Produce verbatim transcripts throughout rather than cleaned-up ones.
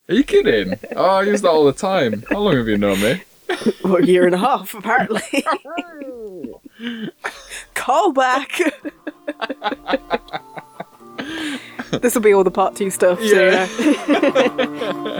Are you kidding? Oh, I use that all the time. How long have you known me? Well, a year and a half, apparently. Call back. This will be all the part two stuff. Yeah. So, yeah.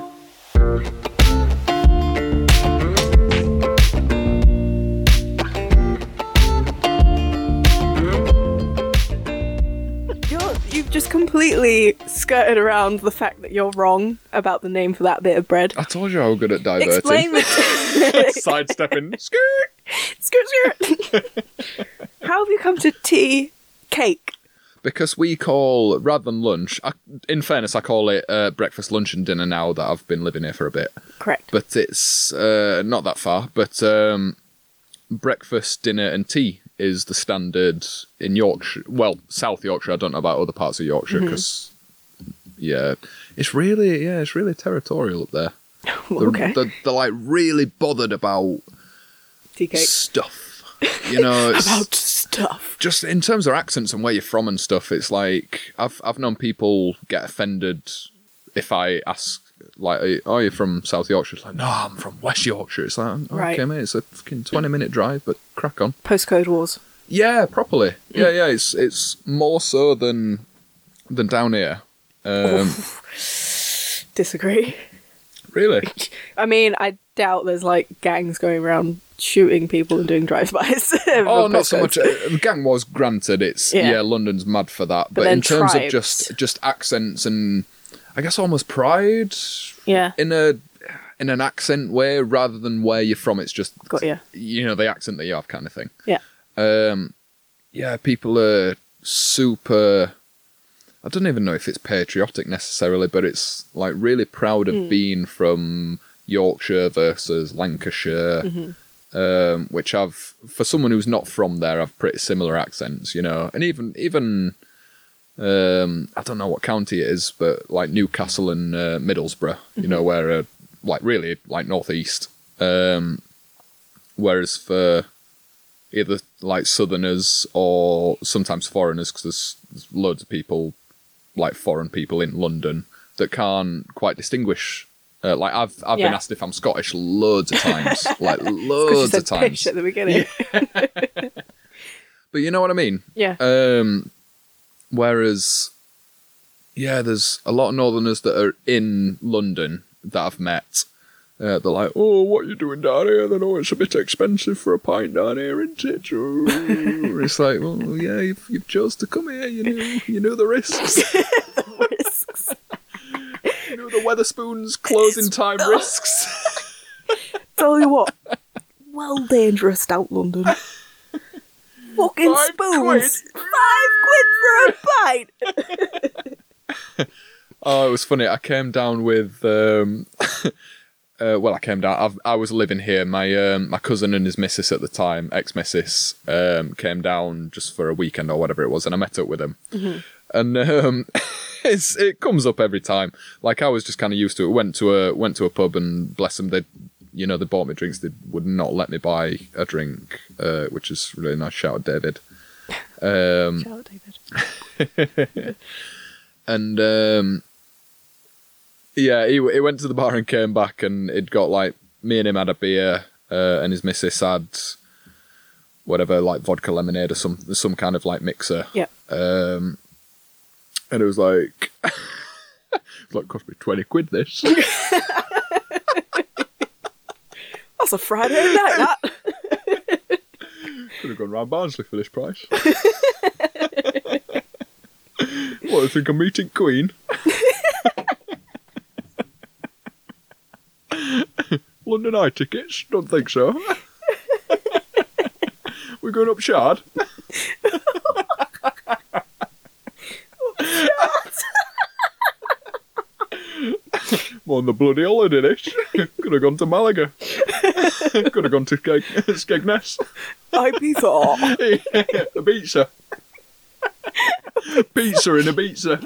You're, you've just completely skirted around the fact that you're wrong about the name for that bit of bread. I told you I was good at diverting. Explain the Sidestepping. Skirt. skirt skirt. How have you come to tea cake? Because we call, rather than lunch, I, in fairness, I call it uh, breakfast, lunch and dinner now that I've been living here for a bit. Correct. But it's uh, not that far. But um, breakfast, dinner and tea is the standard in Yorkshire. Well, South Yorkshire. I don't know about other parts of Yorkshire because, mm-hmm. yeah, it's really, yeah, it's really territorial up there. They're, Okay. They're, they're like really bothered about Tea cake. stuff. You know, it's, About stuff. just in terms of accents and where you're from and stuff, it's like I've I've known people get offended if I ask like, "Oh, you're from South Yorkshire?" It's like, "No, I'm from West Yorkshire." It's like, "Oh, Right. "Okay, mate, it's a fucking twenty minute drive, but crack on." Postcode wars. Yeah, properly. Yeah, yeah. It's it's more so than than down here. Um, Disagree. really? I mean, I doubt there's like gangs going around shooting people and doing drive-bys. Oh, not so much. Uh, the gang was granted. It's Yeah. yeah. London's mad for that. But, But then in terms tribes. of just just accents and I guess almost pride Yeah. in a in an accent way rather than where you're from. It's just Got you. you know the accent that you have kind of thing. Yeah. Um, yeah, people are super. I don't even know if it's patriotic necessarily, but it's like really proud of Mm. being from Yorkshire versus Lancashire. Mm-hmm. Um, which I've, for someone who's not from there, have pretty similar accents, you know, and even even um, I don't know what county it is, but like Newcastle and uh, Middlesbrough, mm-hmm. you know, where uh, like really like northeast. Um, whereas for either like Southerners or sometimes foreigners, because there's, there's loads of people, like foreign people in London that can't quite distinguish. Uh, like I've I've Yeah. been asked if I'm Scottish loads of times, like Because you loads said of times. pitch at the beginning. But you know what I mean. Yeah. Um, whereas, yeah, there's a lot of Northerners that are in London that I've met. Uh, they're like, "Oh, what are you doing down here?" Then, "Oh, it's a bit expensive for a pint down here, isn't it?" Oh. It's like, well, yeah, you've, you've chose to come here. You know, you know the risks. The risks. You know the Weatherspoons closing time risks. Tell you what. Well dangerous out London. Fucking Five spoons. quid. Five quid for a pint. Oh, it was funny. I came down with. Um, uh, well, I came down. I've, I was living here. My um, my cousin and his missus at the time, ex-missus, um, came down just for a weekend or whatever it was, and I met up with him. Mm-hmm. And um, it's, it comes up every time. Like I was just kind of used to it. Went to a went to a pub, and bless them, they, you know, they bought me drinks. They would not let me buy a drink, uh, which is really nice. Shout out David. Um, Shout out, David. And um, yeah, he he went to the bar and came back, and it got like me and him had a beer, uh, and his missus had whatever, like vodka lemonade or some some kind of like mixer. Yeah. Um, and it was like, it was like cost me twenty quid. This. That's a Friday night, that. Could have gone round Barnsley for this price. What, I think I'm meeting Queen? London Eye tickets? Don't think so. We're going up Shard? I'm on the bloody holiday this. Could have gone to Malaga. Could have gone to Skeg- Skegness. Ibiza. Ibiza. Pizza in Ibiza.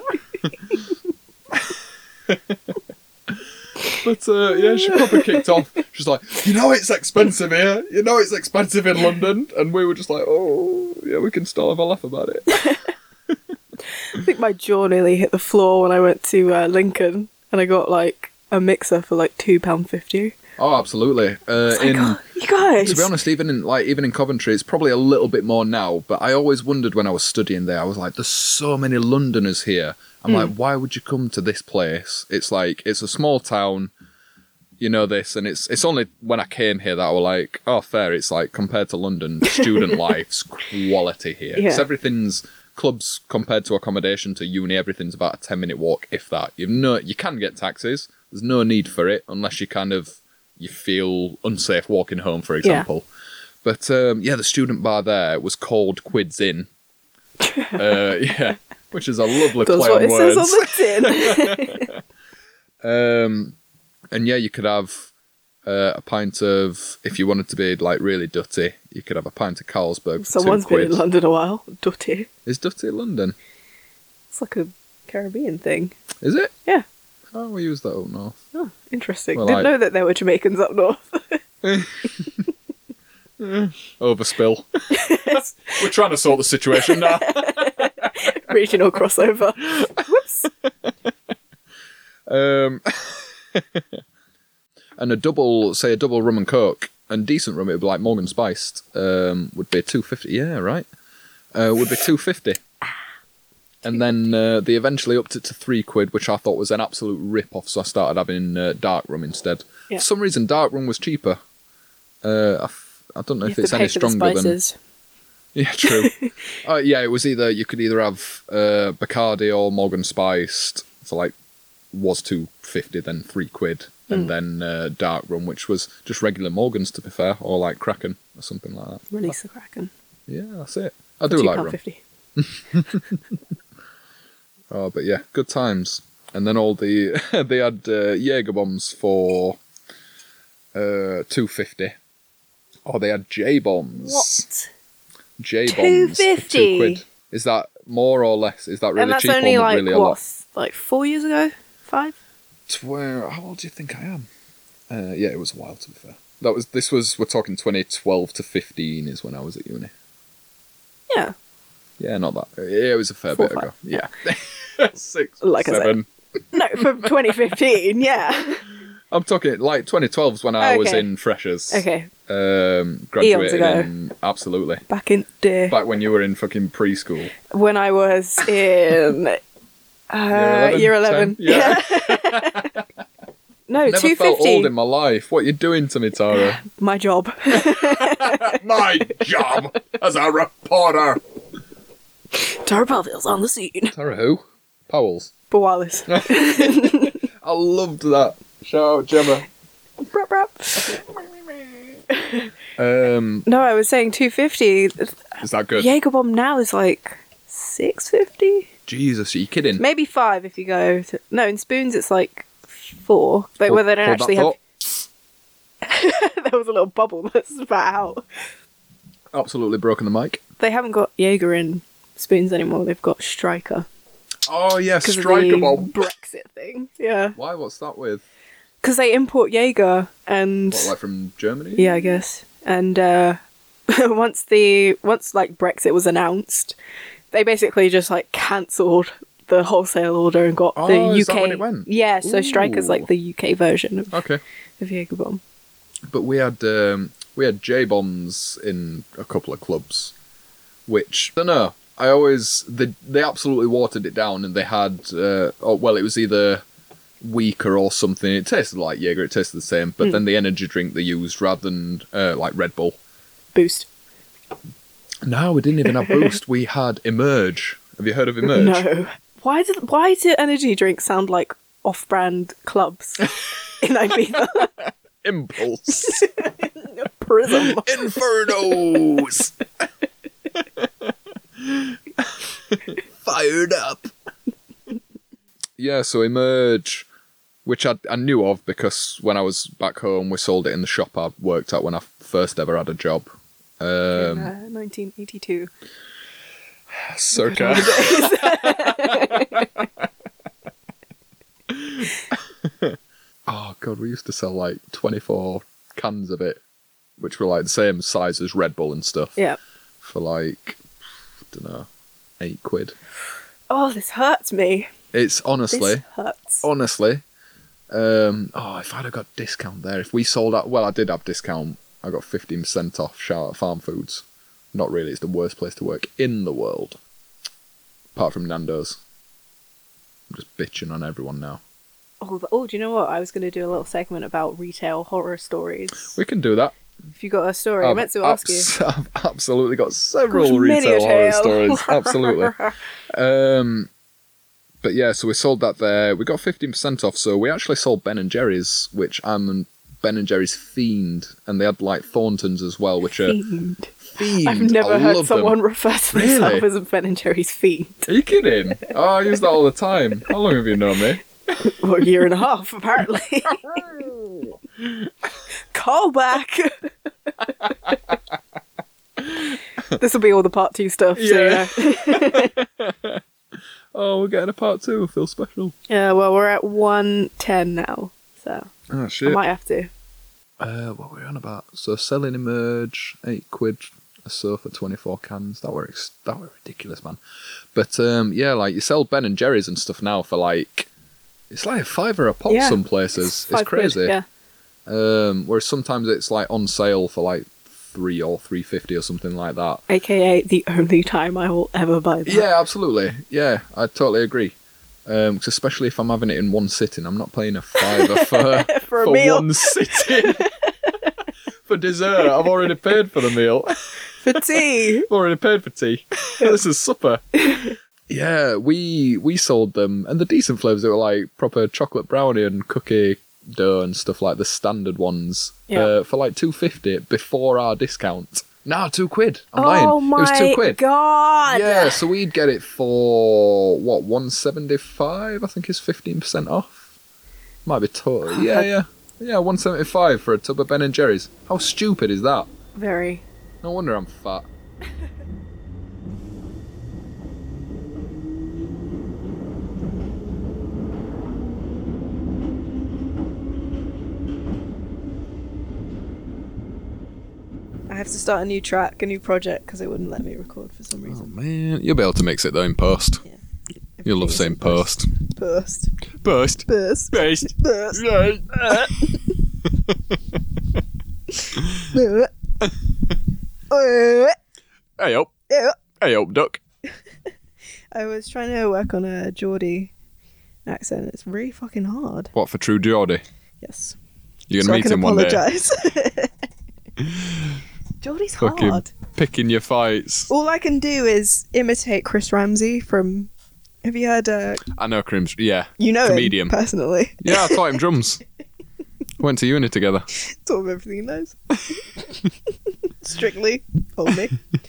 But uh, yeah, she probably kicked off. She's like, "You know it's expensive here. You know it's expensive in London." And we were just like, "Oh, yeah, we can still have a laugh about it." I think my jaw nearly hit the floor when I went to uh, Lincoln, and I got like a mixer for like two pound fifty. Oh, absolutely. Uh, Like, in oh, you guys. To be honest, even in like even in Coventry, it's probably a little bit more now. But I always wondered when I was studying there, I was like, "There's so many Londoners here." I'm like, "Why would you come to this place?" It's like it's a small town, you know this, and it's it's only when I came here that I was like, "Oh, fair." It's like compared to London, student life's quality here. Yeah. It's everything's clubs compared to accommodation to uni. Everything's about a ten minute walk, if that. You no, you can get taxis. There's no need for it unless you kind of you feel unsafe walking home, for example. Yeah. But um, yeah, the student bar there was called Quids Inn. uh, yeah, which is a lovely Does play what on it words. says on the tin. um, and yeah, you could have uh, a pint of, if you wanted to be like really dutty, you could have a pint of Carlsberg for Someone's two been quid. in London a while. Dutty. Is Dutty London? It's like a Caribbean thing. Is it? Yeah. Oh, we use that up north. Oh, interesting. Well, Didn't I- know that there were Jamaicans up north. Overspill. We're trying to sort the situation now. Regional crossover. Whoops. Um, and a double, say a double rum and coke, and decent rum, it would be like Morgan Spiced, um, would be two fifty. Yeah, right. Uh, would be two fifty. And then uh, they eventually upped it to three quid, which I thought was an absolute rip-off, so I started having uh, dark rum instead. Yeah. For some reason, dark rum was cheaper. Uh, I, f- I don't know You if have it's to any pay for the stronger than... spices. Yeah, true. uh, yeah, it was either, you could either have uh, Bacardi or Morgan Spiced for like, was two fifty, then three quid, and then uh, dark rum, which was just regular Morgans, to be fair, or like Kraken or something like that. Release the Kraken. Yeah, that's it. I do like rum. two pounds fifty. Oh, but yeah, good times. And then all the they had uh, Jaeger bombs for uh, two fifty. Oh, they had J bombs. What? J bombs two for fifty? two quid. Is that more or less? Is that really And that's cheap only or like, really a what, lot? like four years ago? Five? Where? How old do you think I am? Uh, yeah, it was a while, to be fair. That was. This was. We're talking twenty twelve to fifteen is when I was at uni. Yeah. Yeah, not that. Yeah, it was a fair Four, bit five. ago. Yeah. Six, Like I said. seven. No, from twenty fifteen, yeah. I'm talking like twenty twelve is when I was Okay. in freshers. Okay. Um, Eons graduated ago. in absolutely. Back in day. Back when you were in fucking preschool. When I was in uh, year eleven. Yeah. No, Never two felt fifty. old in my life. What you doing to me, Tara? My job. My job as a reporter. Tara Powell's on the scene. Tara who? Powell's. Bowalis. I loved that. Shout out Gemma. Brap, brap. Um, No, I was saying two fifty. is that good? Jaeger bomb now is like six fifty. Jesus, are you kidding? Maybe five if you go to... No, in Spoons it's like four. Like Hold- where they don't hold that actually have... thought. There was a little bubble that spat out. Absolutely broken the mic. They haven't got Jaeger in Spoons anymore. They've got Striker. Oh yeah, Because of striker the bomb. Brexit thing. Yeah. Why? What's that with? Because they import Jaeger and... What, like from Germany? Yeah, I guess. And uh, once the once like Brexit was announced, they basically just like cancelled the wholesale order and got Oh, the U K. is that when it went? Yeah, so Striker's Ooh. like the U K version of, Okay. of Jaeger bomb. But we had um, we had J bombs in a couple of clubs, which I don't know. I always they they absolutely watered it down, and they had uh, oh well, it was either weaker or something. It tasted like Jaeger. It tasted the same, but then the energy drink they used rather than uh, like Red Bull. Boost. No, we didn't even have Boost. We had Emerge. Have you heard of Emerge? No. Why did why do energy drinks sound like off-brand clubs in Ibiza? Impulse. Prism. Infernos. Fired up. Yeah, so Emerge, which I, I knew of because when I was back home, we sold it in the shop I worked at when I first ever had a job. Um, uh, nineteen eighty-two. circa. Oh god, we used to sell like twenty-four cans of it, which were like the same size as Red Bull and stuff. Yeah. For like, I don't know, eight quid. Oh, this hurts me. It's honestly, This hurts. honestly, Um, oh, if I'd have got discount there, if we sold out, well, I did have discount. I got fifteen percent off Charlotte Farm Foods. Not really, it's the worst place to work in the world. Apart from Nando's. I'm just bitching on everyone now. Oh, the, oh, do you know what? I was going to do a little segment about retail horror stories. We can do that. If you got a story, I I've meant to ask abs- you. I've absolutely got several Gosh, many a retail horror tale. stories. Absolutely. Um, but yeah, so we sold that there. We got fifteen percent off, so we actually sold Ben and Jerry's, which I'm a Ben and Jerry's fiend, and they had like Thorntons as well, which are Fiend. fiend. I've never I heard love someone them. refer to Really? themselves as a Ben and Jerry's fiend. Are you kidding? Oh, I use that all the time. How long have you known me? Well, a year and a half, apparently. Call back. This will be all the part two stuff. Yeah. So, yeah. Oh, we're getting a part two. Feel special. Yeah, well, we're at one ten now, so Oh I shit. might have to. Uh, what were we on about? So selling Emerge, eight quid a sofa, twenty-four cans. That were ex- that were ridiculous, man. But um, yeah, like you sell Ben and Jerry's and stuff now for like, it's like a fiver a pop. Yeah. Some places, it's, Five quid, crazy. yeah. Um, whereas sometimes it's like on sale for like three or three fifty or something like that. A K A the only time I will ever buy that. Yeah, absolutely. Yeah, I totally agree. Um, 'cause especially if I'm having it in one sitting, I'm not paying a fiver for For a for meal. one sitting. For dessert, I've already paid for the meal. For tea. I've already paid for tea. This is supper. Yeah, we we sold them, and the decent flavours. They were like proper chocolate brownie and cookie dough and stuff like the standard ones. Yeah. Uh, for like two fifty before our discount. Nah, two quid. I'm Oh lying. my It was two quid. god! Yeah, so we'd get it for what one seventy five. I think is fifteen percent off. Might be total. Yeah, yeah, yeah. One seventy five for a tub of Ben and Jerry's. How stupid is that? Very. No wonder I'm fat. I have to start a new track, a new project, because it wouldn't let me record for some Oh reason. man, you'll be able to mix it though in post. Yeah. You'll love saying post. Burst. Post. Burst. Post. Burst. Right. Hey up. Hey up, duck. I was trying to work on a Geordie accent. It's really fucking hard. What for True Geordie? Yes. You're So gonna I meet can him one day. apologise. Geordie's Fucking hard. picking your fights. All I can do is imitate Chris Ramsey from. Have you heard? Uh, I know Crims. Yeah. you know Comedian. him personally. Yeah, I taught him drums. Went to uni together. Taught him everything he knows. Strictly, only.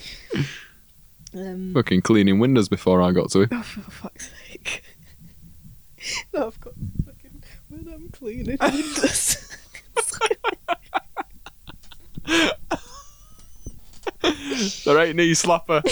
Um, Fucking cleaning windows before I got to it. oh, for fuck's sake! No, I've got fucking when I'm cleaning windows. There ain't knee slapper.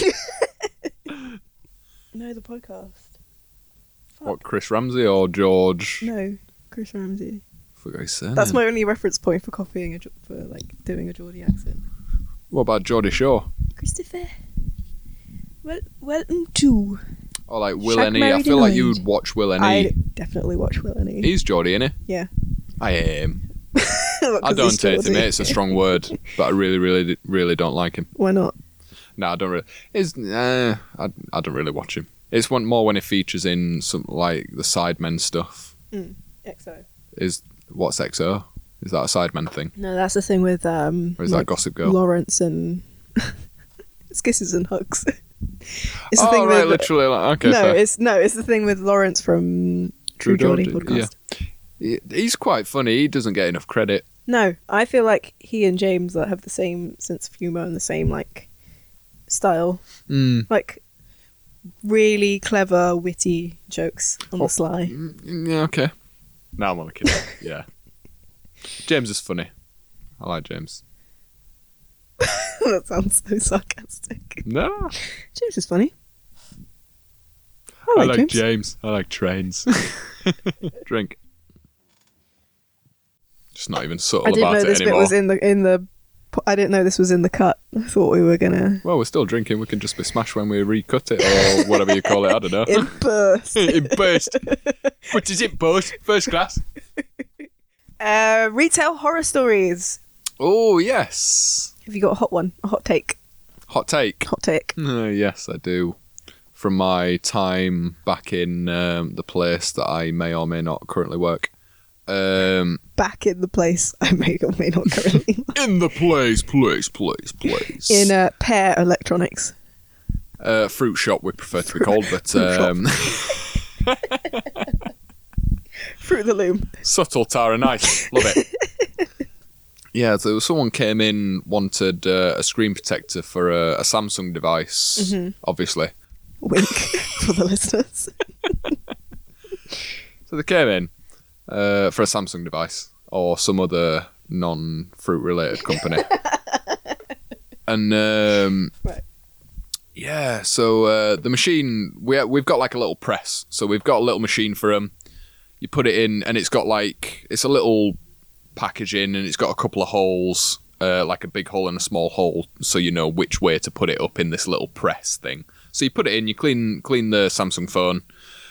No, the podcast. What, Chris Ramsey or George? No, Chris Ramsey. Forgot his surname. That's my only reference point for copying a Jo- for like doing a Geordie accent. What about Geordie Shaw? Christopher. Well, welcome to. Or like Will Shag Any? I Married feel like and you'd Owned. watch Will Any. I definitely watch Will and E. He's Geordie, innit? Yeah. I am. Not I 'cause don't he's take him, Geordie. mate. It's a strong word. But I really, really, really don't like him. Why not? No, I don't really. It's, uh, I, I don't really watch him. It's one more when he features in some like the Sidemen stuff. Mm. X O. Is what's X O? Is that a Sidemen thing? No, that's the thing with um. Or is that Gossip Girl? Lawrence and it's kisses and hugs. It's the Oh thing right, with literally. Like, okay, no, fair. it's no, it's the thing with Lawrence from True, Geordie Geordie, podcast. yeah. He- He's quite funny. He doesn't get enough credit. No, I feel like he and James like, have the same sense of humor and the same like style, Mm. like really clever, witty jokes on Oh. the sly. Mm, Yeah, okay. Now I'm only kidding. Yeah. James is funny. I like James. That sounds so sarcastic. No. James is funny. I I like, like James. James. I like trains. Drink. Just not even subtle I didn't about know it this bit anymore. was in the in the I didn't know this was in the cut. I thought we were gonna. Well, we're still drinking. We can just be smashed when we recut it or whatever you call it. I don't know. In burst. In burst. What is it, burst? First class. Uh, retail horror stories. Oh, yes. Have you got a hot one? A hot take? Hot take. Hot take. Uh, yes, I do. From my time back in um, the place that I may or may not currently work. Um, Back in the place I may or may not currently work. in the place, place, place, place. In uh, Pear Electronics. Uh, fruit shop, we prefer to be called, but Fruit shop. um, Fruit of the Loom. subtle, Tara, nice, love it. Yeah, so someone came in, wanted uh, a screen protector for a, a Samsung device, Mhm. obviously. Wink for the listeners. So they came in uh, for a Samsung device or some other non-fruit related company. and um, Right. yeah, so uh, the machine, we, we've got like a little press. So we've got a little machine for them. You put it in and it's got like, it's a little packaging and it's got a couple of holes, uh, like a big hole and a small hole, so you know which way to put it up in this little press thing. So you put it in, you clean clean the Samsung phone,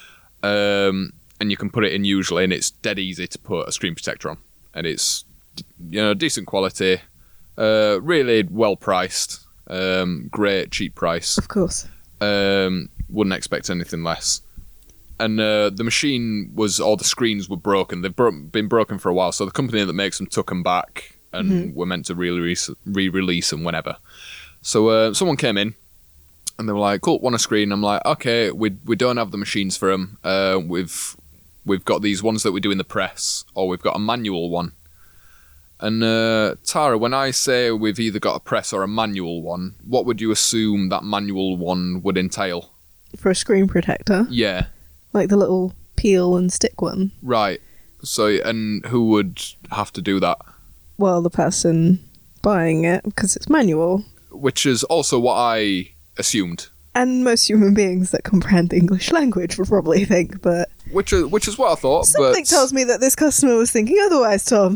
um, and you can put it in usually, and it's dead easy to put a screen protector on, and it's, you know, decent quality, uh, really well priced, um, great cheap price. Of course. Um, wouldn't expect anything less. And uh, the machine was, all the screens were broken. They've bro- been broken for a while, so the company that makes them took them back and Mhm. were meant to re-release, re-release them whenever. So uh, someone came in and they were like, "Cool, want a screen?" I'm like, "Okay, we we don't have the machines for them. Uh, we've we've got these ones that we do in the press, or we've got a manual one." And uh, Tara, when I say we've either got a press or a manual one, what would you assume that manual one would entail? For a screen protector. Yeah. Like the little peel and stick one. Right. So, and who would have to do that? Well, the person buying it, because it's manual. Which is also what I assumed. And most human beings that comprehend the English language would probably think, but... Which is, which is what I thought, Something but... tells me that this customer was thinking otherwise, Tom.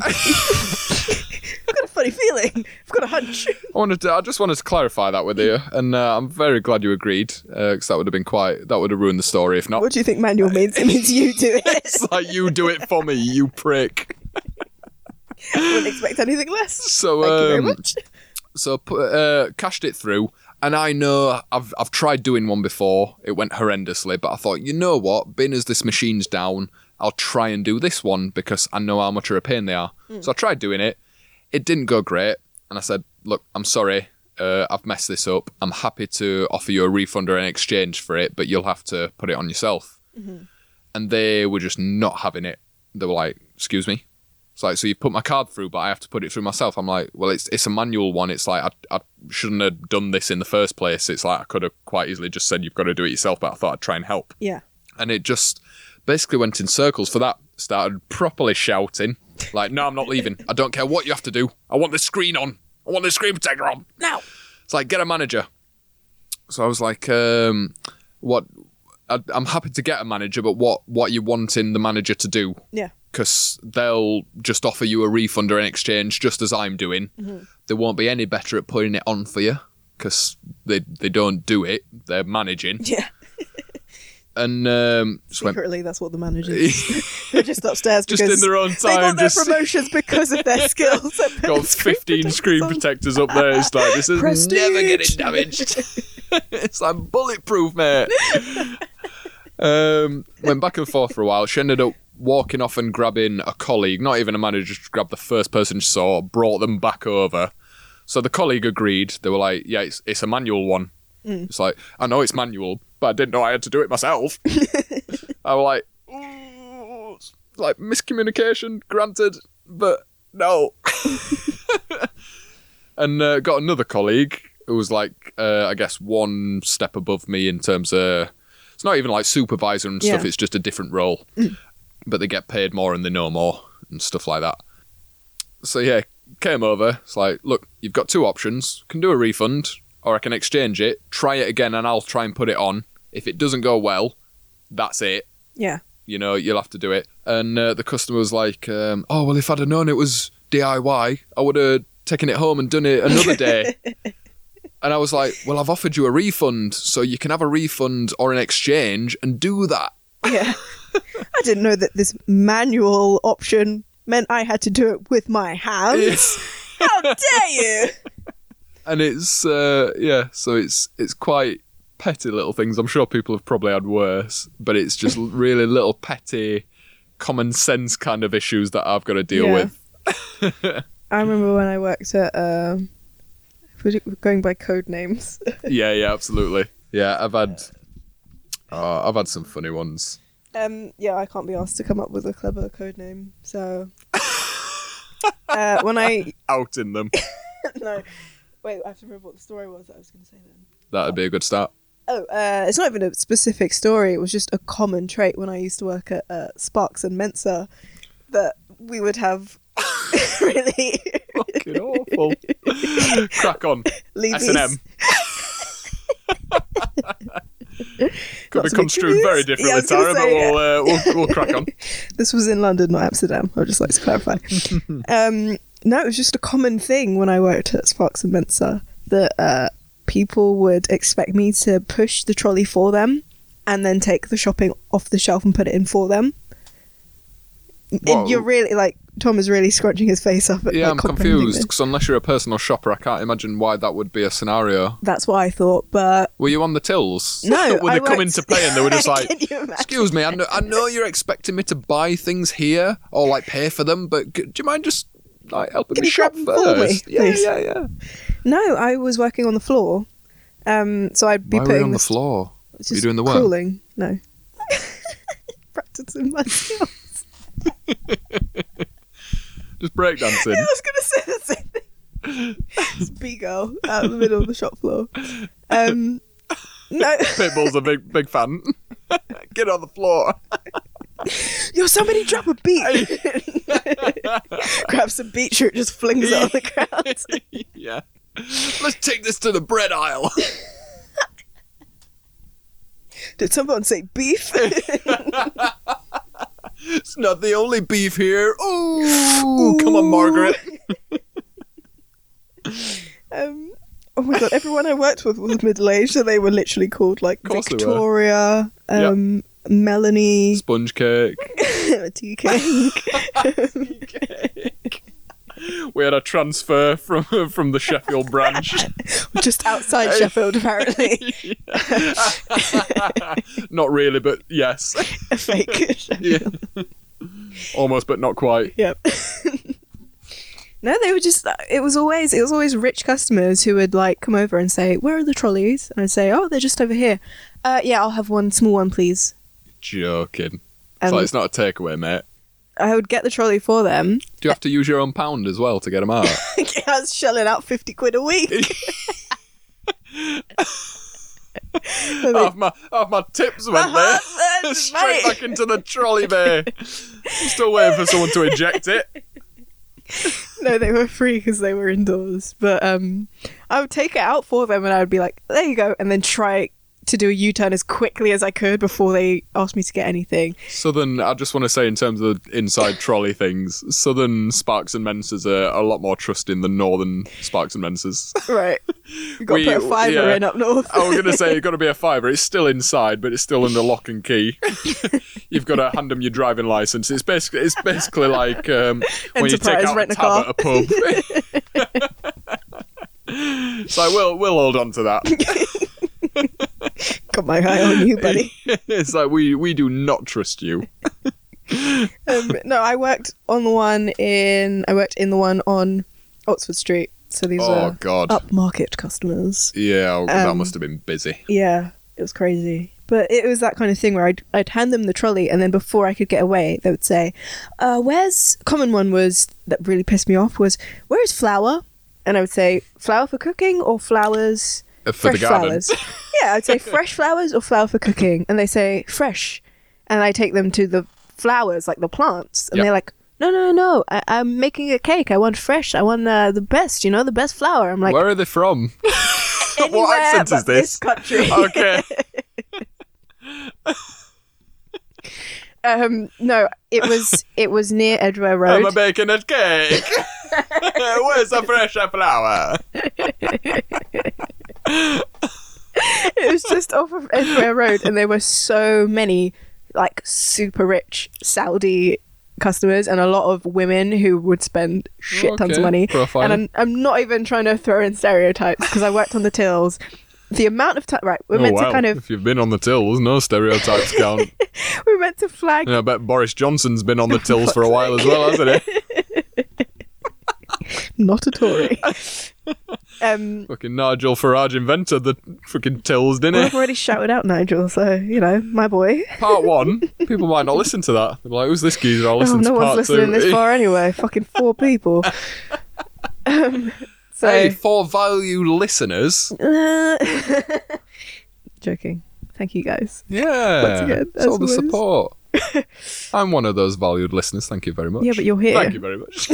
I've got a funny feeling. I've got a hunch. I wanted to, I just wanted to clarify that with you, and uh, I'm very glad you agreed, because that would have been quite... That would have ruined the story, if not. What do you think manual means? It means you do it. It's like, you do it for me, you prick. I wouldn't expect anything less. So, Thank you very um, much. So, uh, cashed it through, and I know I've I've tried doing one before. It went horrendously, but I thought, you know what? Being as this machine's down, I'll try and do this one because I know how much of a pain they are. Mm. So I tried doing it. It didn't go great, and I said, look, I'm sorry. Uh, I've messed this up. I'm happy to offer you a refund or an exchange for it, but you'll have to put it on yourself. Mm-hmm. And they were just not having it. They were like, excuse me? It's like, so you put my card through, but I have to put it through myself. I'm like, well, it's it's a manual one. It's like, I, I shouldn't have done this in the first place. It's like, I could have quite easily just said, you've got to do it yourself, but I thought I'd try and help. Yeah. And it just basically went in circles for that. Started properly shouting, like, no, I'm not leaving. I don't care what you have to do. I want the screen on. I want the screen protector on. Now. It's like, get a manager. So I was like, um, what? I, I'm happy to get a manager, but what, what are you wanting the manager to do? Yeah. Because they'll just offer you a refund or an exchange, just as I'm doing. Mm-hmm. They won't be any better at putting it on for you, because they they don't do it. They're managing. Yeah. And um, secretly, went, that's what the managers. They're just upstairs just because in their own time. They got their just promotions because of their skills. Got fifteen screen protectors up there. It's like, this is Prestige. Never getting damaged. It's like bulletproof, mate. um, went back and forth for a while. She ended up walking off and grabbing a colleague, not even a manager, just grabbed the first person she saw, brought them back over. So the colleague agreed. They were like, yeah, it's, it's a manual one. Mm. It's like, I know it's manual, but I didn't know I had to do it myself. I was like, ooh, like miscommunication, granted, but no. And uh, got another colleague who was like, uh, I guess, one step above me in terms of, it's not even like supervisor and stuff, yeah. It's just a different role. Mm. But they get paid more and they know more and stuff like that. So yeah, came over. It's like, look, you've got two options. I can do a refund or I can exchange it, try it again and I'll try and put it on. If it doesn't go well, that's it. Yeah. You know, you'll have to do it. And uh, the customer was like, um, oh, well, if I'd have known it was D I Y, I would have taken it home and done it another day. And I was like, well, I've offered you a refund, so you can have a refund or an exchange and do that. Yeah. I didn't know that this manual option meant I had to do it with my hands. How dare you? And it's, uh, yeah, so it's it's quite petty little things. I'm sure people have probably had worse, but it's just really little petty, common sense kind of issues that I've got to deal Yeah. with. I remember when I worked at, um, we're going by code names. Yeah, yeah, absolutely. Yeah, I've had, uh, I've had some funny ones. Um, yeah, I can't be asked to come up with a clever code name, so uh, when I Outing them. no, wait, I have to remember what the story was that I was going to say then. That'd be a good start. Oh, uh, it's not even a specific story. It was just a common trait when I used to work at uh, Sparks and Mensa that we would have really Fucking awful. Crack on. Leave S and M. Could be Lots of construed interviews. very Yeah, I differently, was gonna Tara, but say, we'll, uh, we'll, we'll crack on. This was in London, not Amsterdam. I'd just like to clarify. um, no, it was just a common thing when I worked at Sparks and Mensa that uh, people would expect me to push the trolley for them and then take the shopping off the shelf and put it in for them. Whoa. And you're really, like, Tom is really scrunching his face up at Yeah, like, I'm comprehending confused, this. because unless you're a personal shopper, I can't imagine why that would be a scenario. That's what I thought, but Were you on the tills? no. Were I they coming worked- to pay and they were just like, Can you imagine? excuse me, I know, I know you're expecting me to buy things here or like pay for them, but c- do you mind just like helping Can me you shop grab them for me, first? Yeah, please? yeah, yeah. No, I was working on the floor. Um, so I'd be Why were putting you on the this- floor? It's Were you just doing the work? cooling. No. Practicing my skills. Just breakdancing. I was going to say the same thing. It's B-girl out in the middle of the shop floor. Um, no. Pitbull's a big, big fan. Get on the floor. Yo, somebody drop a beat. Grabs some beetroot, just flings it on the ground. Yeah. Let's take this to the bread aisle. Did someone say beef? It's not the only beef here. Ooh, come on, Margaret. um, oh my god, everyone I worked with was middle-aged, so they were literally called like course they were. Victoria, um, Melanie, Sponge cake. tea cake. We had a transfer from from the Sheffield branch. Just outside Sheffield, apparently. Not really, but yes. A fake Sheffield. Yeah. Almost, but not quite. Yep. No, they were just. It was always. It was always rich customers who would like come over and say, "Where are the trolleys?" And I'd say, "Oh, they're just over here." Uh, yeah, I'll have one small one, please. Joking. It's Um, like, it's not a takeaway, mate. I would get the trolley for them. Do you have to use your own pound as well to get them out? I was shelling out fifty quid a week. half, my, half my tips went there. That's Straight right. back into the trolley bay. I'm still waiting for someone to eject it. No, they were free because they were indoors. But um, I would take it out for them and I would be like, there you go. And then try to do a U-turn as quickly as I could before they asked me to get anything. Southern, I just want to say in terms of inside trolley things, Southern Sparks and Mensas are a lot more trusting than Northern Sparks and Mensas. Right. You've got We- to put a fiver yeah. in up north. I was going to say you've got to be a fiver. It's still inside, but it's still under lock and key. You've got to hand them your driving license. It's basically it's basically like um, when you take Enterprise, out a rent a tab car. at a pub. It's like we'll we'll hold on to that. Got my eye on you, buddy. It's like we we do not trust you. um, no, I worked on the one in. I worked in the one on Oxford Street. So these Oh are God. upmarket customers. Yeah, that Um, must have been busy. Yeah, it was crazy. But it was that kind of thing where I'd, I'd hand them the trolley and then before I could get away, they would say, uh, where's... Common one was, that really pissed me off, was, where's flour? And I would say, flour for cooking or flowers... Uh, For fresh the garden. flowers. Yeah, I'd say fresh flowers or flour for cooking. And they say, fresh. And I take them to the flowers, like the plants. And Yep. they're like, no, no, no, I, I'm making a cake. I want fresh. I want uh, the best, you know, the best flour. I'm like, Where are they from? anywhere what accent but is this? country. Okay. Um, no, it was it was near Edgware I'm Road. a baking a cake. Where's the fresh flour? It was just off of Edgware Road, and there were so many like super rich Saudi customers and a lot of women who would spend shit tons Okay, of money. profiling. And I'm, I'm not even trying to throw in stereotypes because I worked on the tills. The amount of time, right? We're Oh, meant wow. to kind of If you've been on the tills, no stereotypes count. we're meant to flag. And I bet Boris Johnson's been on the tills for a while as well, hasn't he? Not a Tory. um, Fucking Nigel Farage invented the fucking tills, didn't well, he? I've already shouted out Nigel, so you know my boy. Part one, people might not listen to that. They're like, who's this geezer? I'll Oh, listen no to one's part listening two. this far anyway. Fucking four people. um, so. Hey, for value listeners. Uh, joking. Thank you guys. Yeah. Once again, it's all as the always. support. I'm one of those valued listeners. Thank you very much. Yeah, but you're here. Thank you very much.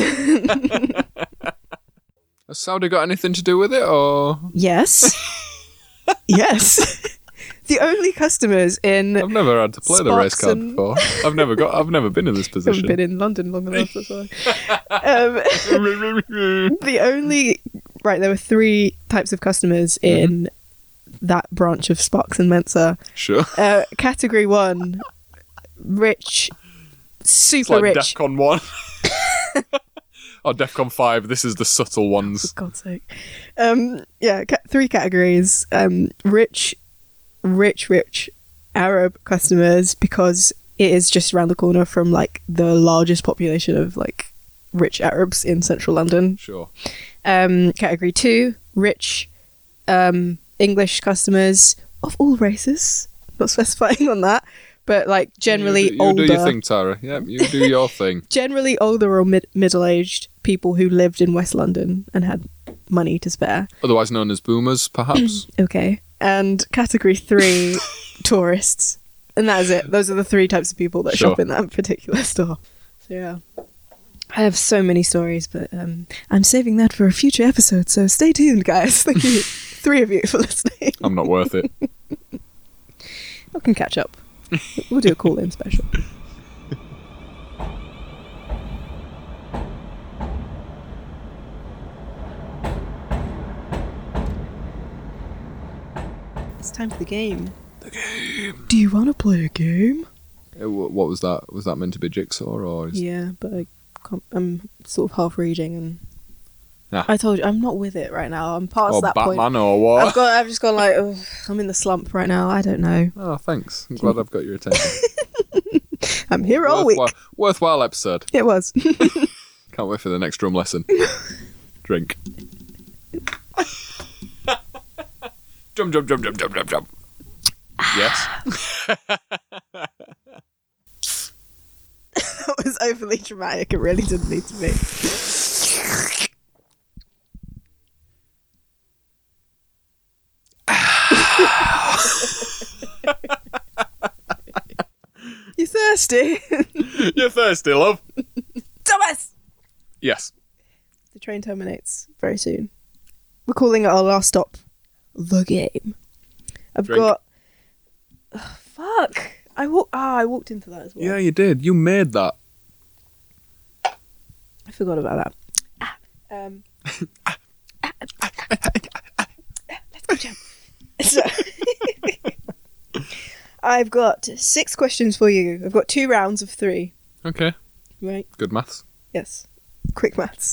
Has Saudi got anything to do with it, or Yes. yes. The only customers in I've never had to play the race Sparks card and- before. I've never got. I've never been in this haven't position. been in London long enough. That's why. Um, the only right, there were three types of customers in that branch of Sparks and Mensa. Sure. Uh, category one, rich, It's super like rich. DEFCON one. Or DEFCON five. This is the subtle ones. For God's sake. Um, yeah, ca- three categories. Um, rich, rich, rich Arab customers because it is just around the corner from like the largest population of like rich Arabs in central London. Sure. Um, category two, rich um, English customers of all races. Not specifying on that, but like generally you do, you older. do your thing, Tara. Yeah, you do your thing. Generally older or mid- middle-aged people who lived in West London and had money to spare. Otherwise known as boomers, perhaps. Okay. And category three, tourists. And that is it. Those are the three types of people that Sure. shop in that particular store. So yeah. I have so many stories, but um, I'm saving that for a future episode, so stay tuned, guys. Thank you, three of you, for listening. I'm not worth it. I can catch up. We'll do a call-in special. It's time for the game. The game. Do you want to play a game? Uh, wh- What was that? Was that meant to be Jigsaw, or is... Yeah, but I can't, I'm sort of half reading, and Ah. I told you I'm not with it right now. I'm past or that Batman, point. or what? I've got. I've just gone like, ugh, I'm in the slump right now. I don't know. Oh, thanks. I'm glad I've got your attention. I'm here all week. worthwhile, worthwhile episode. It was. Can't wait for the next drum lesson. Drink. Jump, jump, jump, jump, jump, jump, jump. Yes. That was overly dramatic. It really didn't need to be. You thirsty? You're thirsty, love. Thomas! Yes. The train terminates very soon. We're calling it our last stop. The game. I've Drink. got... Ugh, fuck. I walk. Ah, I walked into that as well. Yeah, you did. You made that. I forgot about that. Ah, um, ah, ah, ah, ah, ah, let's go, Jam. So, I've got six questions for you. I've got two rounds of three. Okay. Right? Good maths. Yes. Quick maths.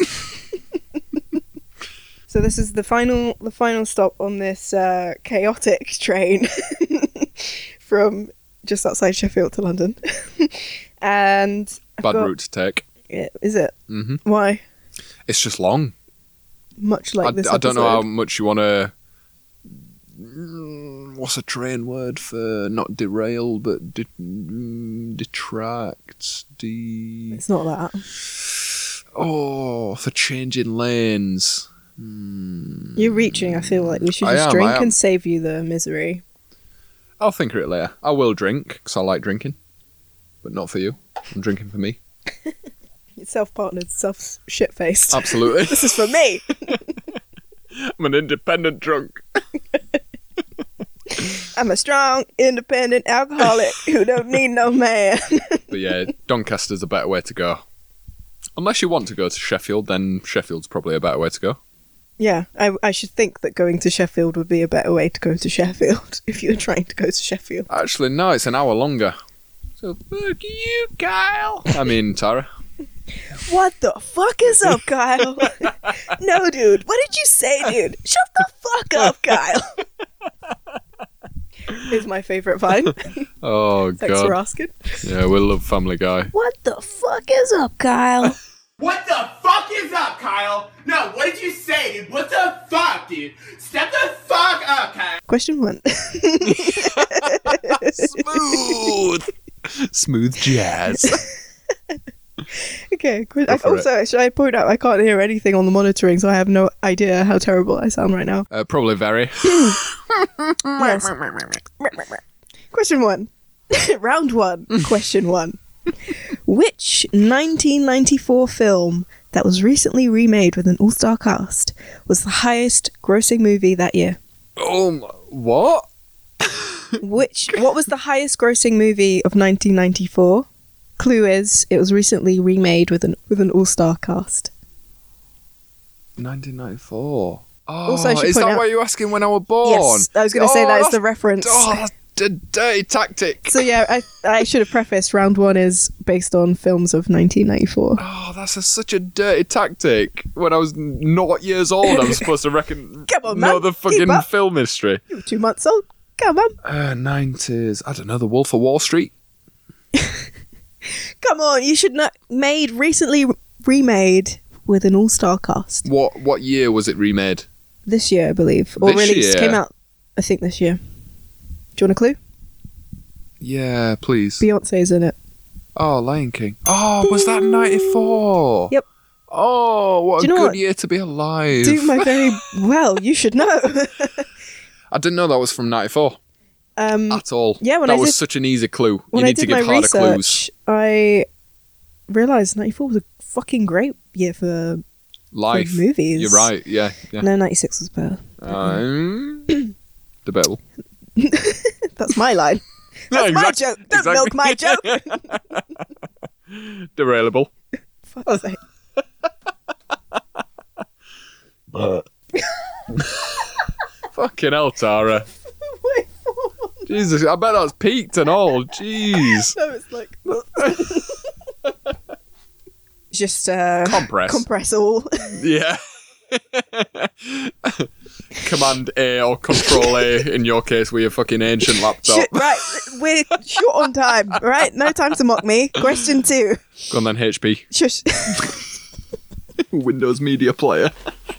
So this is the final, the final stop on this uh, chaotic train from just outside Sheffield to London. And I've Bad got- route to take. Yeah, is it? hmm Why? It's just long. Much like I, this. I don't know how episode. much you want to. What's a train word for not derail, but de- mm, detract? De- It's not that. oh, for changing lanes. Hmm. You're reaching. I feel like we should I just am, drink I am. and save you the misery. I'll think of it later. I will drink because I like drinking, but not for you. I'm drinking for me. You're self-partnered, self-shit-faced. Absolutely. This is for me. I'm an independent drunk. I'm a strong, independent alcoholic who don't need no man. But yeah, Doncaster's a better way to go. Unless you want to go to Sheffield, then Sheffield's probably a better way to go. Yeah, I, I should think that going to Sheffield would be a better way to go to Sheffield if you're trying to go to Sheffield. Actually, no, it's an hour longer. So, fuck you, Kyle. I mean, Tara. What the fuck is up, Kyle? No, dude. What did you say, dude? Shut the fuck up, Kyle. Is my favourite vine. Oh, Thanks God. for asking. Yeah, we love Family Guy. What the fuck is up, Kyle? What the fuck is up, Kyle? No, what did you say, dude? What the fuck, dude? Step the fuck up, Kyle. Question one. Smooth. Smooth jazz. Okay. que- Go I, for also, should I point out I can't hear anything on the monitoring, so I have no idea how terrible I sound right now. Uh, probably very. Yes. Question one. Round one. Question one. Which nineteen ninety-four film that was recently remade with an all-star cast was the highest grossing movie that year? Oh, my- what? Which what was the highest grossing movie of nineteen ninety-four? Clue is it was recently remade with an with an all-star cast. nineteen ninety-four. Oh, Also, I should is point that out- why you're asking when I was born? Yes, I was going to say Oh, that is that's- the reference. Oh, that's a dirty tactic. So yeah, I I should have prefaced round one is based on films of nineteen ninety-four. Oh, that's a, such a dirty tactic. When I was naught years old, I was supposed to reckon Come on, know man. the Keep fucking up. film history. You were two months old. Come on, Uh, nineties. I don't know. The Wolf of Wall Street. come on. You should know. Made recently remade with an all-star cast What What year was it remade? this year, I believe, or This released. year? Came out, I think, this year. Do you want a clue? Yeah, please. Beyonce's in it. Oh, Lion King. Oh, was that ninety-four? Yep. Oh, what Do a you know good what? year to be alive. Do my very well. You should know. I didn't know that was from ninety-four um, at all. yeah, when that I was did- such an easy clue. when You I need to did my give harder clues. research, I realised ninety-four was a fucking great year for Life. movies. You're right. Yeah. yeah. no, ninety-six was better. Um, debatable. That's my line. No, That's my exact- joke. Don't exactly. milk my joke. Derailable. Fuck's sake. Fucking hell, Tara. Wait, Jesus, I bet that's peaked and all. Jeez. no, it's like just uh, Compress. compress all. Yeah. Command A or Control A in your case with your fucking ancient laptop. Shit, right, we're short on time. Right, no time to mock me. Question two. Go on then, H P. Shush. Windows Media Player.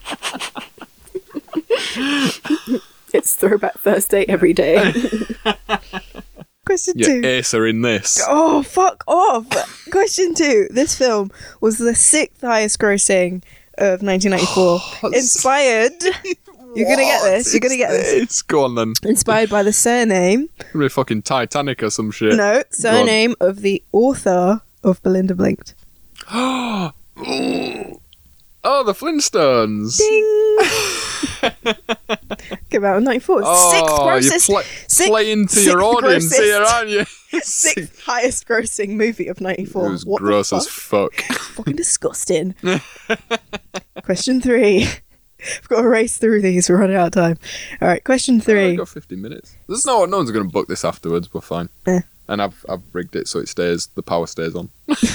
It's Throwback Thursday every day. Question Your two. ace are in this. Oh, fuck off. Question two. This film was the sixth highest grossing of nineteen ninety-four. Inspired. You're going to get this. You're going to get this. It's Go on then. Inspired by the surname. Really fucking Titanic or some shit. No, surname of the author of Belinda Blinked. Oh, the Flintstones. Ding! Came out in ninety-four. Sixth Oh, you're grossest. pla- sixth- playing to sixth your audience grossest- here, aren't you? Sixth highest grossing movie of ninety-four. It was What the gross as fuck? fuck. Fucking disgusting. Question three. I've got to race through these. We're running out of time. All right, question Oh, three. I've got fifteen minutes. There's no, no one's going to book this afterwards. We're fine. Eh. And I've I've rigged it so it stays. The power stays on.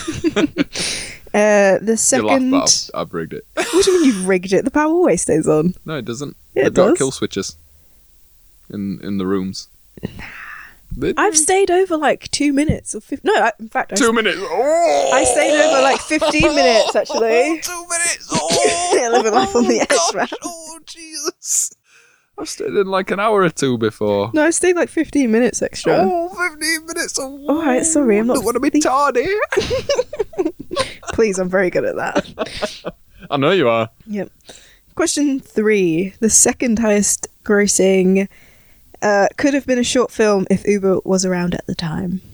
Uh, the You second. laugh, but I've, I've rigged it. What do you mean you've rigged it? The power always stays on. No, it doesn't. Yeah, They've it got does. kill switches in in the rooms. They- I've stayed over like two minutes or fif- no. I, in fact, I, two minutes. Oh! I stayed over like fifteen minutes actually. Two minutes. Oh, Living life on the edge, gosh. man. Oh, Jesus. I've stayed in like an hour or two before. No, I stayed like fifteen minutes extra. Oh, fifteen minutes. Oh, All right, sorry, I'm not Don't want to be tardy. Please, I'm very good at that. I know you are. Yep. Question three. The second highest grossing uh, could have been a short film if Uber was around at the time.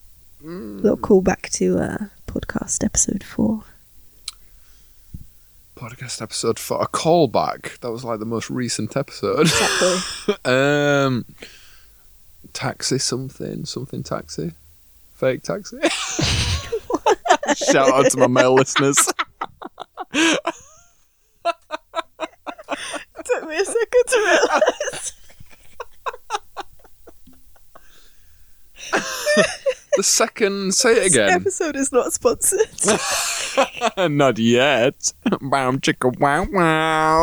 Mm. Little callback to uh, podcast episode four. Podcast episode for a callback. That was like the most recent episode. Exactly. um, taxi something, something taxi, fake taxi. Shout out to my male listeners. It took me a second to realise. The second, say it This again. episode is not sponsored. Not yet. Wow, chicka, wow, wow.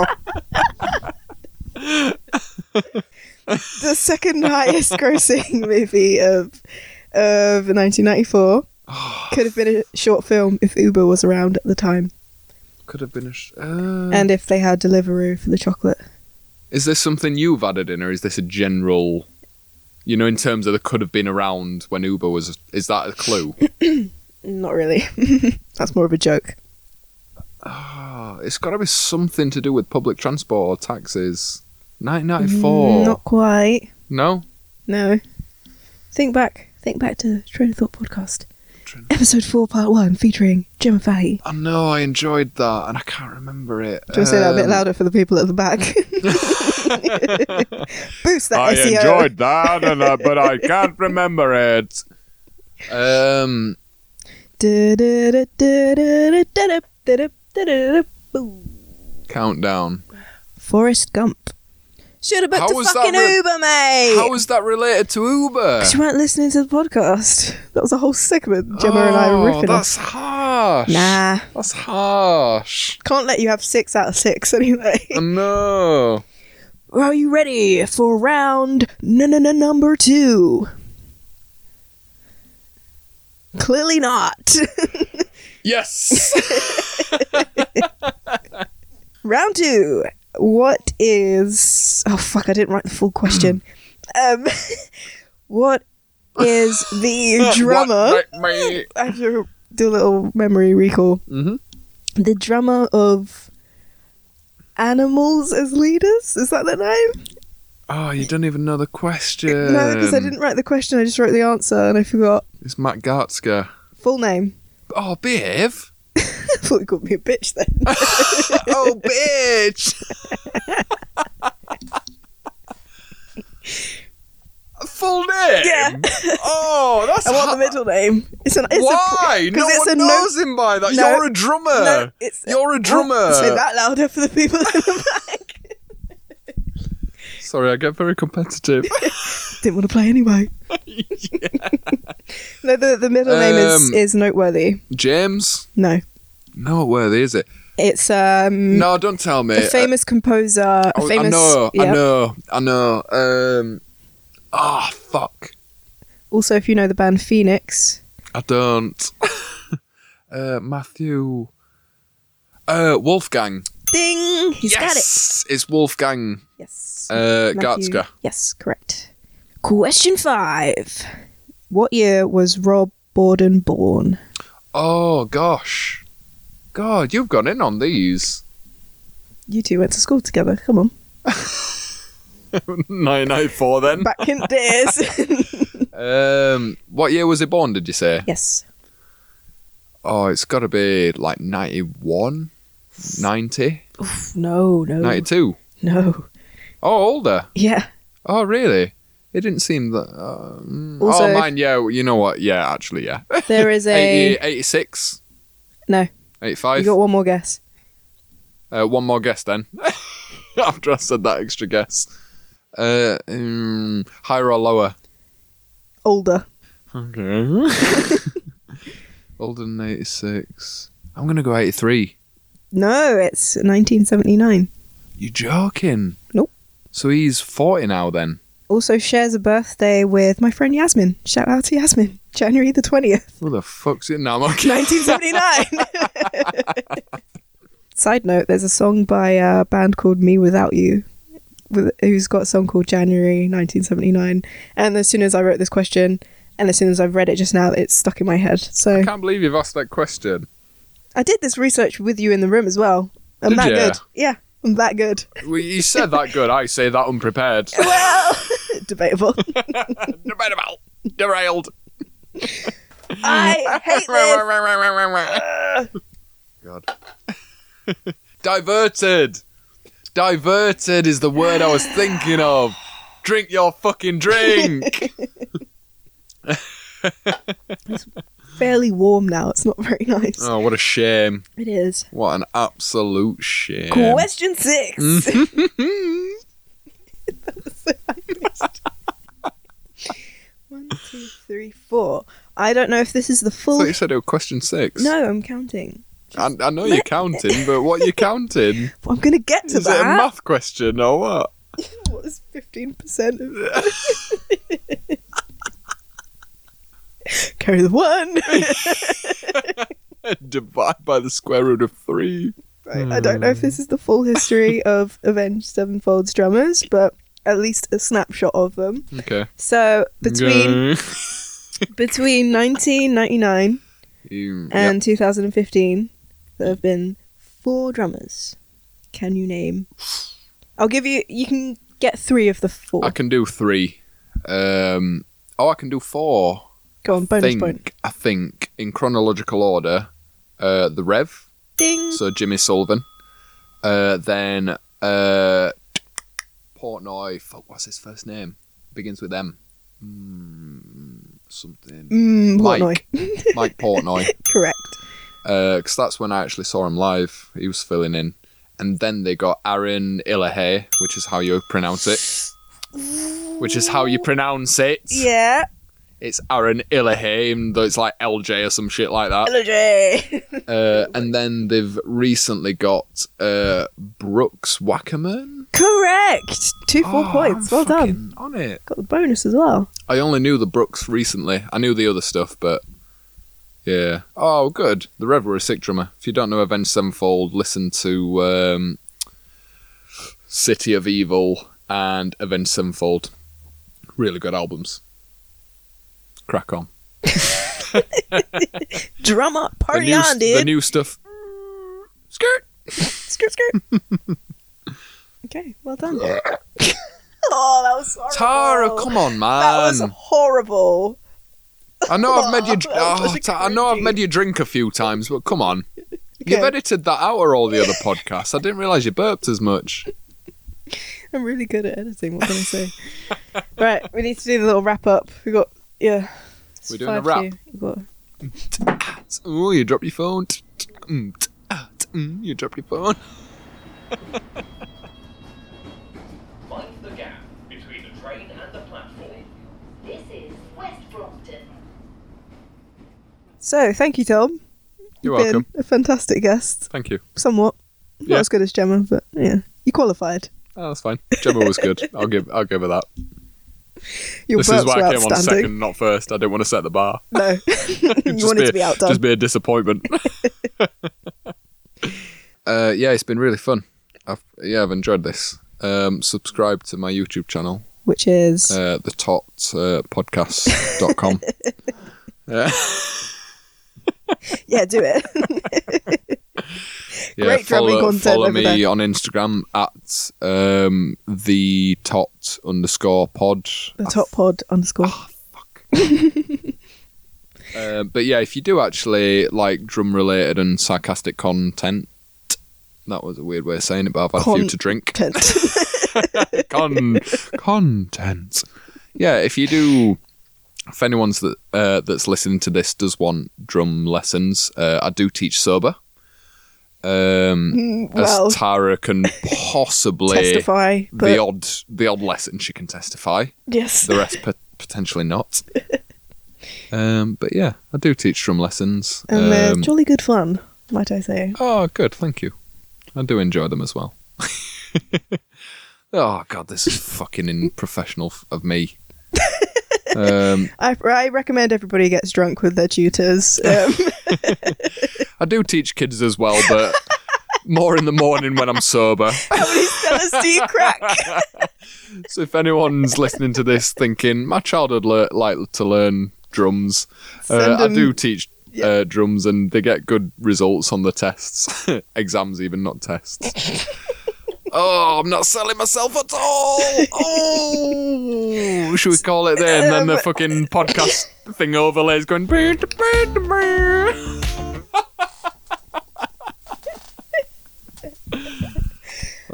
The second highest grossing movie of of nineteen ninety-four could have been a short film if Uber was around at the time, Could have been a. Sh- uh, and if they had Deliveroo for the chocolate. is this something you've added in, or is this a general? You know, in terms of the could have been around when Uber was. Is that a clue? Not really. That's more of a joke. Oh, it's got to be something to do with public transport or taxis. nineteen ninety-four. Mm, Not quite. No? No. Think back. Think back to Train of Thought podcast. Train- Episode four, part one, featuring Gemma Fahey. I know, I enjoyed that, and I can't remember it. Do you want to say that a bit Um, louder for the people at the back? Boost that I S E O. enjoyed that, and, uh, but I can't remember it. Um, Countdown. Forrest Gump. Should have booked How a was that fucking re- Uber, mate. How is that related to Uber? 'Cause you weren't listening to the podcast. That was a whole segment Gemma and I were Oh, riffing that's off. harsh. Nah. That's harsh. Can't let you have six out of six anyway. I know. Are you ready for round n- n- n- number two? Clearly not. Yes. Round two. What is... Oh, fuck, I didn't write the full question. um, what is the drummer... What make me- I have to do a little memory recall. Mhm. The drummer of Animals as Leaders? Is that their name? Oh, you don't even know the question. No, because I didn't write the question, I just wrote the answer and I forgot. It's Matt Gartzker. Full name. Oh, behave. I thought you called me a bitch then. Oh, bitch. Full name? Yeah. Oh, that's I want ha- the middle name. It's an. It's Why? A, 'cause no it's one a knows him by that. No. You're a drummer. No, it's You're a drummer. Oh, say that louder for the people in the back. Sorry, I get very competitive. Didn't want to play anyway. No, the the middle name is Um, is noteworthy. James? No, No, worthy, is it? it's um No, don't tell me. a famous composer. A Uh, famous. I know, I yeah. know, I know. Um, oh, fuck. Also, if you know the band Phoenix, I don't. uh, Matthew. Uh, Wolfgang. ding, he's got it. Yes, it's Wolfgang Yes. uh, Matthew- Gartzker. Yes, correct. Question five. What year was Rob Borden born? Oh, gosh. God, you've gone in on these. You two went to school together. Come on. nine ninety-four then. Back in days. Um, what year was he born, did you say? Yes. Oh, it's got to be like ninety-one, ninety, Oof, no, no. ninety-two. No. Oh, older. Yeah. Oh, really? It didn't seem that... Uh, mm. Also, oh, if- mine, yeah. You know what? Yeah, actually, yeah. There is a... eighty, eighty-six, No. eighty-five. You got one more guess. Uh, one more guess then. After I said that extra guess. Uh, um, higher or lower? Older. Okay. Older than eighty-six. I'm going to go eighty-three. No, it's nineteen seventy-nine. You joking? Nope. So he's forty now then? Also shares a birthday with my friend Yasmin. Shout out to Yasmin. January the twentieth, Who the fuck's it now? I'm okay. nineteen seventy-nine. Side note, there's a song by a band called Me Without You, with, who's got a song called January nineteen seventy-nine. And as soon as I wrote this question, and as soon as I've read it just now, it's stuck in my head. So I can't believe you've asked that question. I did this research with you in the room as well. I'm Did that ya? good. Yeah, I'm that good. Well, you said that good. I say that unprepared. Well, debatable. Debatable. Derailed. I hate this. God. Diverted. Diverted is the word I was thinking of. Drink your fucking drink. It's fairly warm now. It's not very nice. Oh, what a shame. It is. What an absolute shame. Question six. That was so high-paced. One, two, three, four. I don't know if this is the I full. thought you said it was question six. No, I'm counting. I, I know you're counting, but what are you counting? I'm going to get to Is that. it a math question or what? What is fifteen percent of it? Carry the one. Divide by the square root of three. Right. I don't know if this is the full history of Avenged Sevenfold's drummers, but at least a snapshot of them. Okay. So between Okay. between nineteen ninety-nine You- and yep. two thousand fifteen, there have been four drummers. Can you name? I'll give you. You can get three of the four. I can do three. Um, oh, I can do four. Go on, bonus think, point. I think, in chronological order, uh, the Rev, Ding. so Jimmy Sullivan, uh, then uh, Portnoy, fuck, what's his first name? Begins with M. Mm, something. Mm, Mike. Portnoy. Mike Portnoy. Correct. Because that's when I actually saw him live. He was filling in. And then they got Aaron Ilahay, which is how you pronounce it. Which is how you pronounce it. Yeah. It's Aaron Ilahay, even though it's like L J or some shit like that. Hello, Jay. Uh, and then they've recently got uh, Brooks Wackerman. Correct. Two full Oh, points. I'm Well done. fucking on it. Got the bonus as well. I only knew the Brooks recently. I knew the other stuff, but yeah. Oh, good. The Rev were a sick drummer. If you don't know Avenged Sevenfold, listen to um, City of Evil and Avenged Sevenfold. Really good albums. Crack on. Drum up, The party new, on, dude. the new stuff. Skirt. Skirt, skirt. Okay, well done. Oh, that was horrible. Tara, come on, man. That was horrible. I know I've made you. That was Oh, such a Ta- I know I've cringy. made you drink a few times, but come on. You've Okay. edited that out of all the other podcasts. I didn't realise you burped as much. I'm really good at editing. What can I say? Right, we need to do the little wrap up. We got yeah. it's We're doing a five wrap. to you. We've got- Oh, you dropped your phone. Mm, You dropped your phone. Mind the gap between the train and the platform. This is West Brompton. So, thank you, Tom. You're You've welcome. been a fantastic guest. Thank you. Somewhat. Not Yeah. as good as Gemma, but yeah. You qualified. Oh, that's fine. Gemma was good. I'll give. I'll give her that. Your This is burps why were I came on outstanding. second, not first. I didn't want to set the bar. No. you Just wanted be, to be outdone. Just be a disappointment. uh, yeah, it's been really fun. I've, yeah, I've enjoyed this. Um, subscribe to my YouTube channel, Which is uh, the tot uh, podcast dot com. uh, yeah, do it. yeah, Great drumming follow, content follow over me there. on Instagram at um, the tot underscore pod. the top pod underscore. Uh, but yeah, if you do actually like drum related and sarcastic content, that was a weird way of saying it, but I've had a few Con- to drink. Tent. Con- content. Yeah, if you do, if anyone's that uh, that's listening to this does want drum lessons, uh, I do teach sober. Um, well, as Tara can possibly testify. But the odd the odd lesson she can testify. yes. The rest pot- potentially not. Um, but yeah, I do teach drum lessons. and they're Um, jolly good fun, might I say. oh, good, thank you. I do enjoy them as well. Oh god, this is fucking unprofessional f- of me. Um, I, I recommend everybody gets drunk with their tutors. Um, I do teach kids as well, but more in the morning when I'm sober. how many sellers do you crack? So if anyone's listening to this thinking my child would le- like to learn drums, uh, Send I 'em- do teach uh, drums, and they get good results on the tests, exams even, not tests. Oh, I'm not selling myself at all. Oh, should we call it there? And then the fucking podcast thing overlays going.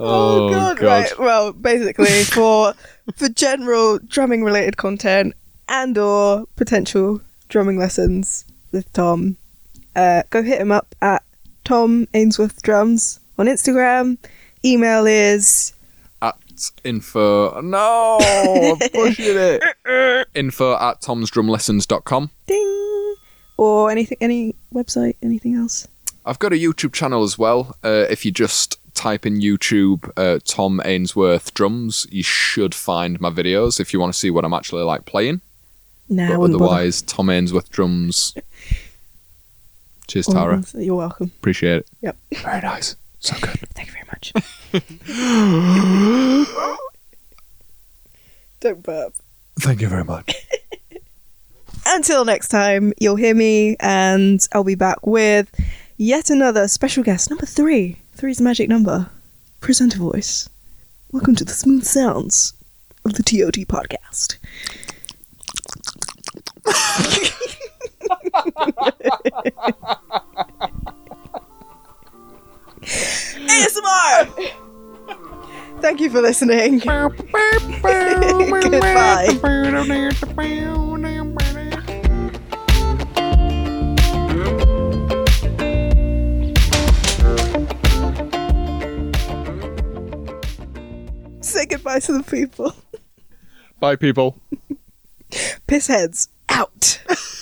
Oh, god, right. Well, basically for for general drumming related content and or potential drumming lessons with Tom, uh, go hit him up at Tom Ainsworth Drums on Instagram. Email is At info. No, I'm pushing it. Info at tomsdrumlessons dot com. ding, or anything, any website, anything else. I've got a YouTube channel as well. Uh, if you just type in YouTube uh, Tom Ainsworth Drums, you should find my videos if you want to see what I'm actually like playing. Nah, I But wouldn't bother. otherwise, Tom Ainsworth Drums. Cheers, Tara. Oh, you're welcome. Appreciate it. Yep. Very nice. So good. Thank you very much. Don't burp. Thank you very much. Until next time, you'll hear me, and I'll be back with yet another special guest, number three. Three's the magic number. Presenter voice. Welcome to the smooth sounds of the T O T podcast. A S M R! Thank you for listening. Goodbye. Say goodbye to the people. Bye, people. Piss heads out.